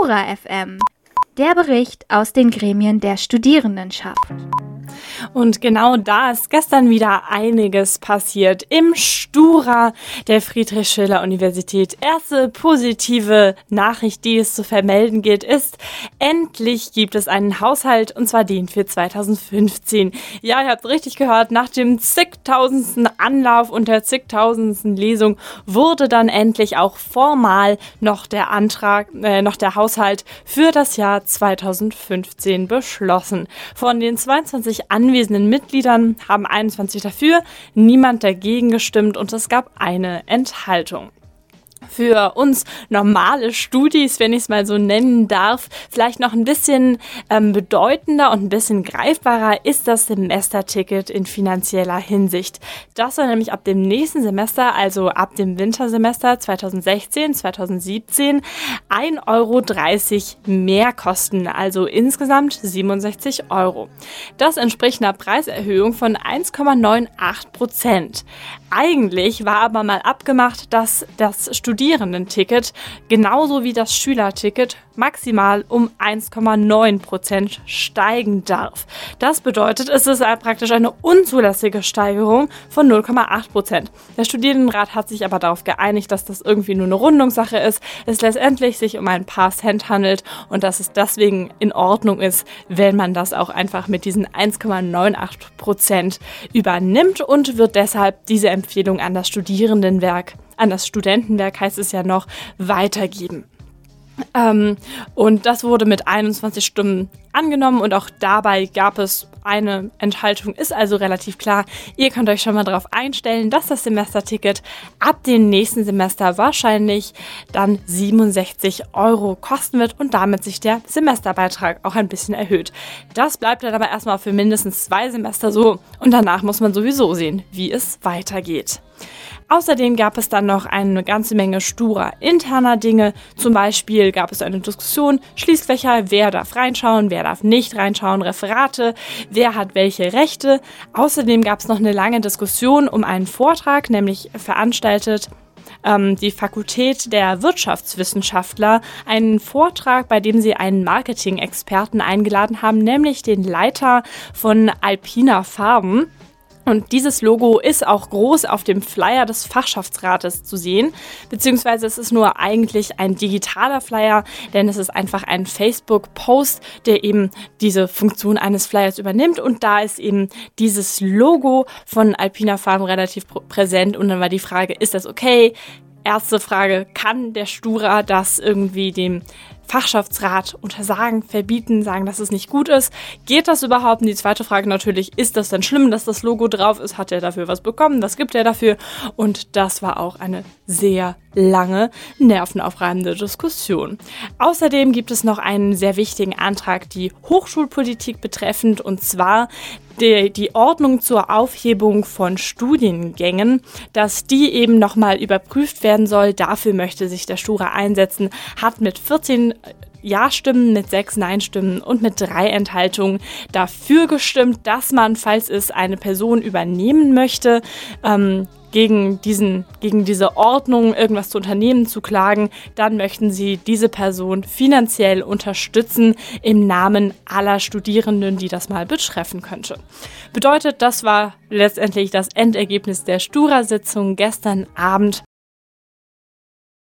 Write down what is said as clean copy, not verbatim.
Stura FM, der Bericht aus den Gremien der Studierendenschaft. Und genau da ist gestern wieder einiges passiert im Stura der Friedrich-Schiller-Universität. Erste positive Nachricht, die es zu vermelden gilt, ist, endlich gibt es einen Haushalt, und zwar den für 2015. Ja, ihr habt es richtig gehört, nach dem zigtausendsten Anlauf und der zigtausendsten Lesung wurde dann endlich auch formal noch der Haushalt für das Jahr 2015 beschlossen. Von den 22 anwesenden Mitgliedern haben 21 dafür, niemand dagegen gestimmt und es gab eine Enthaltung. Für uns normale Studis, wenn ich es mal so nennen darf, vielleicht noch ein bisschen bedeutender und ein bisschen greifbarer ist das Semesterticket in finanzieller Hinsicht. Das soll nämlich ab dem nächsten Semester, also ab dem Wintersemester 2016, 2017, 1,30 € mehr kosten, also insgesamt 67 €. Das entspricht einer Preiserhöhung von 1,98%. Eigentlich war aber mal abgemacht, dass das Studierendenticket genauso wie das Schülerticket maximal um 1,9% steigen darf. Das bedeutet, es ist praktisch eine unzulässige Steigerung von 0,8%. Der Studierendenrat hat sich aber darauf geeinigt, dass das irgendwie nur eine Rundungssache ist, es letztendlich sich um ein paar Cent handelt und dass es deswegen in Ordnung ist, wenn man das auch einfach mit diesen 1,98% übernimmt und wird deshalb diese Empfehlung an das Studentenwerk heißt es ja noch, weitergeben. Und das wurde mit 21 Stimmen angenommen und auch dabei gab es eine Enthaltung, ist also relativ klar. Ihr könnt euch schon mal darauf einstellen, dass das Semesterticket ab dem nächsten Semester wahrscheinlich dann 67 € kosten wird und damit sich der Semesterbeitrag auch ein bisschen erhöht. Das bleibt dann aber erstmal für mindestens 2 Semester so und danach muss man sowieso sehen, wie es weitergeht. Außerdem gab es dann noch eine ganze Menge Stura-interner Dinge. Zum Beispiel gab es eine Diskussion, Schließfächer, wer darf reinschauen, wer darf nicht reinschauen, Referate, wer hat welche Rechte. Außerdem gab es noch eine lange Diskussion um einen Vortrag, nämlich veranstaltet die Fakultät der Wirtschaftswissenschaftler einen Vortrag, bei dem sie einen Marketing-Experten eingeladen haben, nämlich den Leiter von Alpina Farben. Und dieses Logo ist auch groß auf dem Flyer des Fachschaftsrates zu sehen, beziehungsweise es ist nur eigentlich ein digitaler Flyer, denn es ist einfach ein Facebook-Post, der eben diese Funktion eines Flyers übernimmt und da ist eben dieses Logo von Alpina Farben relativ präsent und dann war die Frage, ist das okay? Erste Frage, kann der Stura das irgendwie dem Fachschaftsrat untersagen, verbieten, sagen, dass es nicht gut ist? Geht das überhaupt? Und die zweite Frage natürlich, ist das denn schlimm, dass das Logo drauf ist? Hat er dafür was bekommen? Was gibt er dafür? Und das war auch eine sehr lange, nervenaufreibende Diskussion. Außerdem gibt es noch einen sehr wichtigen Antrag, die Hochschulpolitik betreffend, und zwar die Ordnung zur Aufhebung von Studiengängen, dass die eben nochmal überprüft werden soll. Dafür möchte sich der Stura einsetzen, hat mit 14 Ja-Stimmen, mit 6 Nein-Stimmen und mit 3 Enthaltungen dafür gestimmt, dass man, falls es eine Person übernehmen möchte, gegen diese Ordnung irgendwas zu unternehmen, zu klagen, dann möchten sie diese Person finanziell unterstützen im Namen aller Studierenden, die das mal betreffen könnte. Bedeutet, das war letztendlich das Endergebnis der Stura-Sitzung gestern Abend.